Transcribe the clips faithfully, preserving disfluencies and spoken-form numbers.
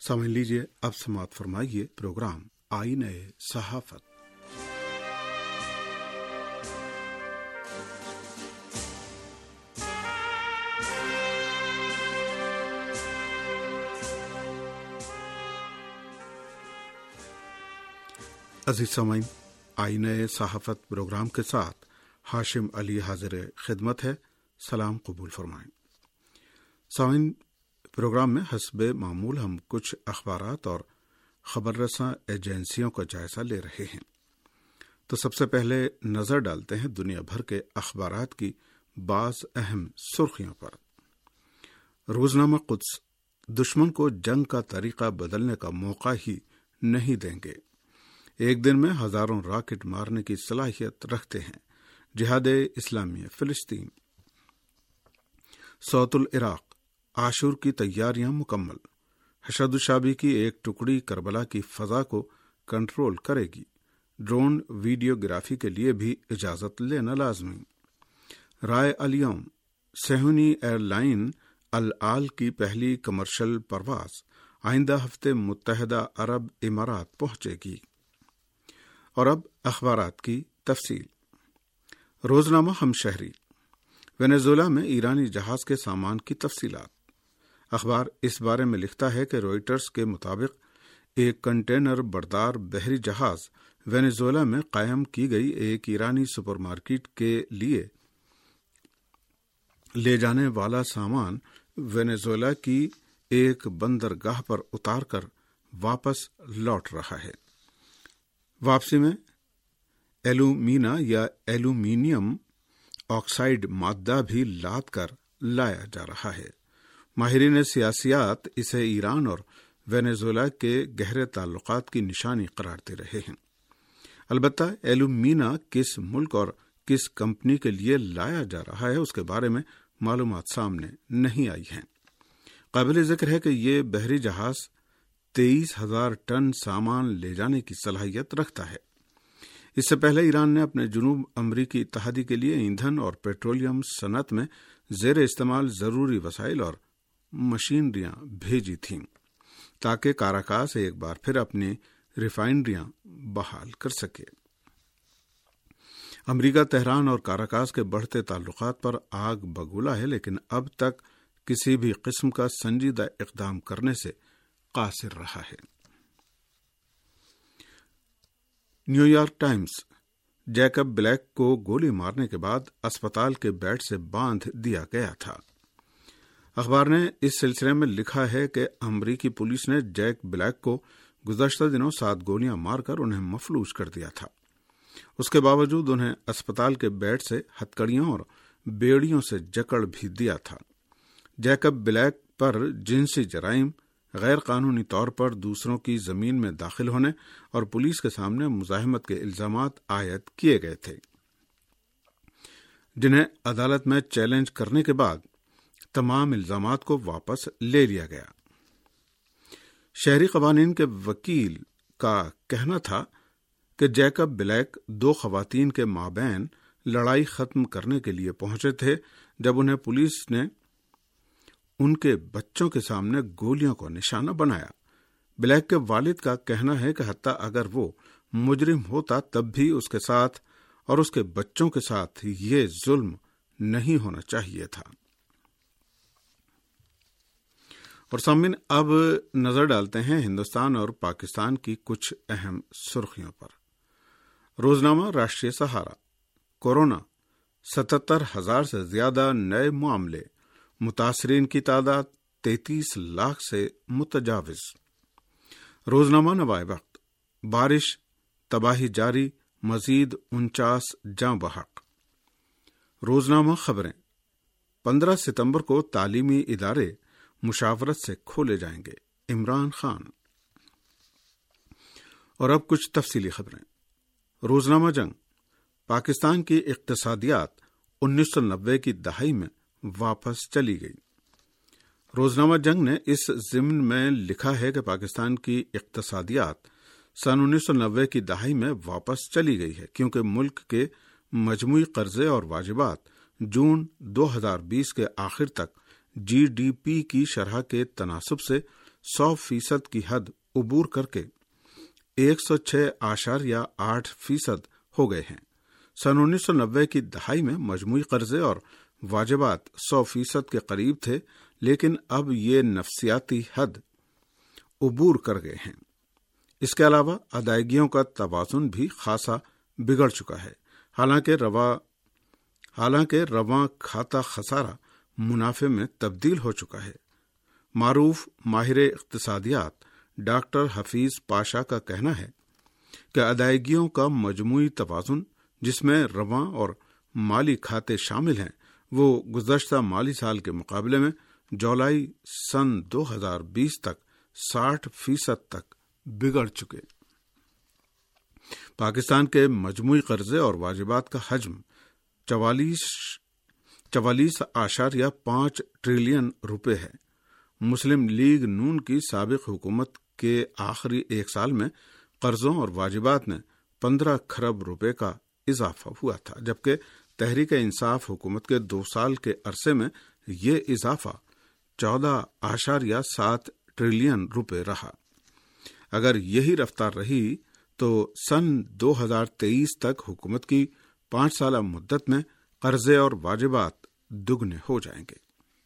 سمجھ لیجیے اب سماعت فرمائیے پروگرام آئینہ صحافت۔ عزیز سامعین، آئینہ صحافت پروگرام کے ساتھ ہاشم علی حاضر خدمت ہے۔ سلام قبول فرمائیں۔ سامعین، پروگرام میں حسب معمول ہم کچھ اخبارات اور خبر رساں ایجنسیوں کا جائزہ لے رہے ہیں۔ تو سب سے پہلے نظر ڈالتے ہیں دنیا بھر کے اخبارات کی بعض اہم سرخیوں پر۔ روزنامہ قدس: دشمن کو جنگ کا طریقہ بدلنے کا موقع ہی نہیں دیں گے، ایک دن میں ہزاروں راکٹ مارنے کی صلاحیت رکھتے ہیں جہاد اسلامی فلسطین۔ صوت العراق: عاشور کی تیاریاں مکمل، حشد الشابی کی ایک ٹکڑی کربلا کی فضا کو کنٹرول کرے گی، ڈرون ویڈیوگرافی کے لیے بھی اجازت لینا لازمی۔ رائے الیوم: صہیونی ایئر لائن العال کی پہلی کمرشل پرواز آئندہ ہفتے متحدہ عرب امارات پہنچے گی۔ اور اب اخبارات کی تفصیل۔ روزنامہ ہمشہری: وینزویلا میں ایرانی جہاز کے سامان کی تفصیلات۔ اخبار اس بارے میں لکھتا ہے کہ روئٹرز کے مطابق ایک کنٹینر بردار بحری جہاز وینزویلا میں قائم کی گئی ایک ایرانی سپر مارکیٹ کے لیے لے جانے والا سامان وینزویلا کی ایک بندرگاہ پر اتار کر واپس لوٹ رہا ہے۔ واپسی میں ایلومینا یا ایلومینیم آکسائڈ مادہ بھی لاد کر لایا جا رہا ہے۔ ماہرین سیاسیات اسے ایران اور وینزویلا کے گہرے تعلقات کی نشانی قرار دے رہے ہیں۔ البتہ ایلومینا کس ملک اور کس کمپنی کے لیے لایا جا رہا ہے اس کے بارے میں معلومات سامنے نہیں آئی ہیں۔ قابل ذکر ہے کہ یہ بحری جہاز تیئیس ہزار ٹن سامان لے جانے کی صلاحیت رکھتا ہے۔ اس سے پہلے ایران نے اپنے جنوب امریکی اتحادی کے لیے ایندھن اور پیٹرولیم صنعت میں زیر استعمال ضروری وسائل اور مشینریاں بھیجی تھیں تاکہ کاراکاس ایک بار پھر اپنی ریفائنریاں بحال کر سکے۔ امریکہ تہران اور کاراکاس کے بڑھتے تعلقات پر آگ بگولا ہے، لیکن اب تک کسی بھی قسم کا سنجیدہ اقدام کرنے سے قاصر رہا ہے۔ New York Times: Jacob Blake کو گولی مارنے کے بعد اسپتال کے بیڈ سے باندھ دیا گیا تھا۔ اخبار نے اس سلسلے میں لکھا ہے کہ امریکی پولیس نے جیک بلیک کو گزشتہ دنوں سات گولیاں مار کر انہیں مفلوج کر دیا تھا۔ اس کے باوجود انہیں اسپتال کے بیڈ سے ہتکڑیوں اور بیڑیوں سے جکڑ بھی دیا تھا۔ جیکب بلیک پر جنسی جرائم، غیر قانونی طور پر دوسروں کی زمین میں داخل ہونے اور پولیس کے سامنے مزاحمت کے الزامات عائد کیے گئے تھے، جنہیں عدالت میں چیلنج کرنے کے بعد تمام الزامات کو واپس لے لیا گیا۔ شہری قوانین کے وکیل کا کہنا تھا کہ جیکب بلیک دو خواتین کے مابین لڑائی ختم کرنے کے لیے پہنچے تھے جب انہیں پولیس نے ان کے بچوں کے سامنے گولیوں کو نشانہ بنایا۔ بلیک کے والد کا کہنا ہے کہ حتیٰ اگر وہ مجرم ہوتا تب بھی اس کے ساتھ اور اس کے بچوں کے ساتھ یہ ظلم نہیں ہونا چاہیے تھا۔ اور سامعین، اب نظر ڈالتے ہیں ہندوستان اور پاکستان کی کچھ اہم سرخیوں پر۔ روزنامہ راشٹریہ سہارا: کورونا، ستتر ہزار سے زیادہ نئے معاملے، متاثرین کی تعداد تینتیس لاکھ سے متجاوز۔ روزنامہ نوائے وقت: بارش، تباہی جاری، مزید انچاس جاں بحق۔ روزنامہ خبریں: پندرہ ستمبر کو تعلیمی ادارے مشاورت سے کھولے جائیں گے، عمران خان۔ اور اب کچھ تفصیلی خبریں۔ روزنامہ جنگ: پاکستان کی اقتصادیات انیس سو نبے کی دہائی میں واپس چلی گئی۔ روزنامہ جنگ نے اس ضمن میں لکھا ہے کہ پاکستان کی اقتصادیات سن انیس سو نبے کی دہائی میں واپس چلی گئی ہے، کیونکہ ملک کے مجموعی قرضے اور واجبات جون دو ہزار بیس کے آخر تک جی ڈی پی کی شرح کے تناسب سے सौ फीसद की हद उबूर करके एक सौ छह आशारिया आठ फीसद हो गए हैं। सन उन्नीस सौ नब्बे की दहाई में मजमूई कर्जे और वाजिबात सौ फीसद के करीब थे, लेकिन अब ये नफसियाती हद उबूर कर गए हैं। इसके अलावा अदायगियों का तवाजुन भी खासा बिगड़ चुका है। हालांकि रवा हालांकि रवा खाता खसारा मुनाफे में तब्दील हो चुका है। मारूफ माहिर इक्तिसादियात डॉक्टर हफीज पाशा का कहना है कि अदायगियों का मजमूई तवाजुन, जिसमें रवा और माली खाते शामिल हैं, वो गुज़श्ता माली साल के मुकाबले में जुलाई सन दो हज़ार बीस तक साठ फीसद तक बिगड़ चुके। पाकिस्तान के मजमूई कर्जे और वाजिबात का हजम चवालीस चवालीस आशारिया पांच ट्रिलियन रुपए है। मुस्लिम लीग नून की साबिक हुकूमत के आखिरी एक साल में कर्जों और वाजिबात में पंद्रह खरब रुपए का इजाफा हुआ था, जबकि तहरीक इंसाफ हुकूमत के दो साल के अरसे में ये इजाफा चौदह आशारिया सात ट्रिलियन रुपए रहा। अगर यही रफ्तार रही तो सन दो हज़ार तेईस तक हुकूमत की पांच साल मुद्दत में कर्जे और वाजिबात दुगने हो जाएंगे।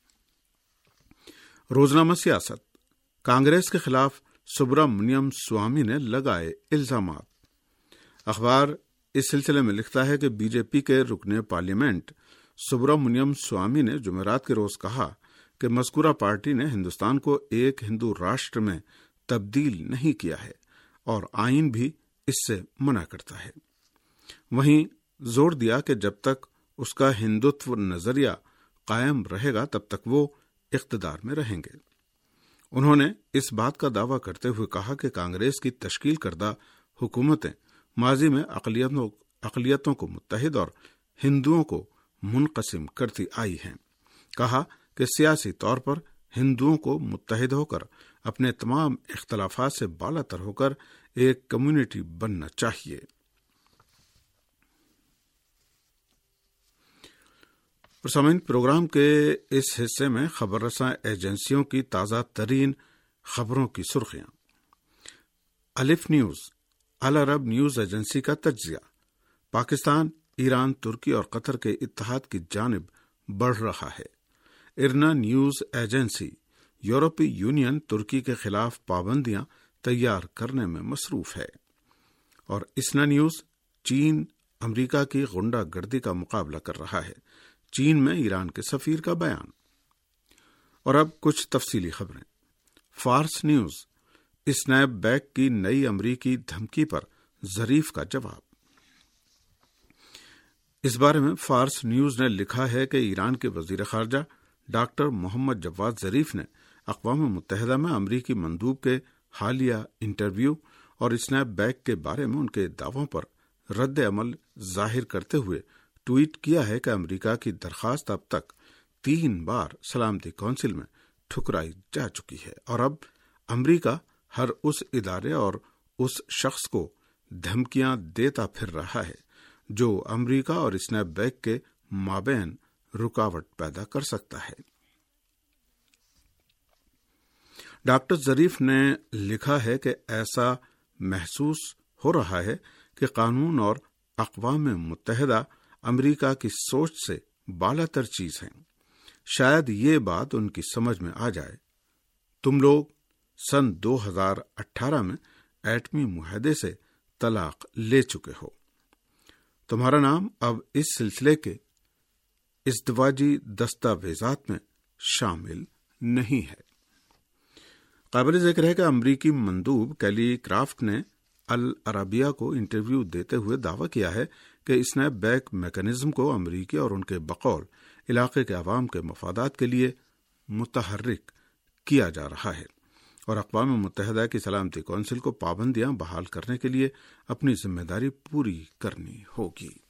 रोजनामा सियासत। कांग्रेस के खिलाफ सुब्रमण्यम स्वामी ने लगाए इल्जामात। अखबार इस सिलसिले में लिखता है कि बीजेपी के रुकने पार्लियामेंट सुब्रमण्यम स्वामी ने जुमेरात के रोज कहा कि मज़कूरा पार्टी ने हिंदुस्तान को एक हिंदू राष्ट्र में तब्दील नहीं किया है और आईन भी इससे मना करता है। वहीं जोर दिया कि जब तक उसका हिंदुत्व नजरिया कायम रहेगा तब तक वो इख्तिदार में रहेंगे। उन्होंने इस बात का दावा करते हुए कहा कि कांग्रेस की तश्कील करदा हुकूमतें माजी में अक़लियतों अक़लियतों को मुत्तहिद और हिंदुओं को मुनक़सिम करती आई हैं। कहा कि सियासी तौर पर हिंदुओं को मुत्तहिद होकर अपने तमाम इख्तलाफात से बालातर होकर एक कम्युनिटी बनना चाहिए। और सामीन, प्रोग्राम के इस हिस्से में खबर रसां एजेंसियों की ताज़ा तरीन खबरों की सुर्खियां। Alif news Al Arab news agency का तज्जिया। पाकिस्तान, ईरान, तुर्की और कतर के इत्तेहाद की जानिब बढ़ रहा है। इरना न्यूज एजेंसी यूरोपीय यूनियन तुर्की के खिलाफ पाबंदियां तैयार करने में मसरूफ है। और इसना न्यूज चीन अमरीका की गुंडागर्दी का मुकाबला कर रहा है। चीन में ईरान के सफीर का बयान। और अब कुछ तफसीली खबरें। फार्स न्यूज स्नैपबैक की नई अमरीकी धमकी पर जरीफ का जवाब। इस बारे में फार्स न्यूज ने लिखा है कि ईरान के वजीर खारजा डॉक्टर मोहम्मद जवाद जरीफ ने अक़वाम मुत्तहिदा में अमरीकी मंदूब के हालिया इंटरव्यू और स्नैपबैक के बारे में उनके दावों पर रद्द अमल जाहिर करते हुए ट्वीट किया है कि अमरीका की दरखास्त अब तक तीन बार सलामती कौंसिल में ठुकराई जा चुकी है और अब अमरीका हर उस इदारे और उस शख्स को धमकियां देता फिर रहा है जो अमरीका और स्नैपबैक के माबैन रुकावट पैदा कर सकता है। डॉक्टर जरीफ ने लिखा है कि ऐसा महसूस हो रहा है कि कानून और अक़वाम मुत्तहिदा अमरीका की सोच से बालातर चीज है। शायद ये बात उनकी समझ में आ जाए। तुम लोग सन दो हज़ार अठारह में एटमी मुआहदे से तलाक ले चुके हो। तुम्हारा नाम अब इस सिलसिले के इज़्दिवाजी दस्तावेजात में शामिल नहीं है। काबिल ज़िक्र है कि अमरीकी मंदूब कैली क्राफ्ट ने अल अरबिया को इंटरव्यू देते हुए दावा किया है कि स्नैपबैक मैकेनिज्म को अमरीकी और उनके बकौल इलाके के अवाम के मफादात के लिए मुतहर्रिक किया जा रहा है और अक़वाम मुत्तहिदा की सलामती कौंसिल को पाबंदियां बहाल करने के लिए अपनी जिम्मेदारी पूरी करनी होगी।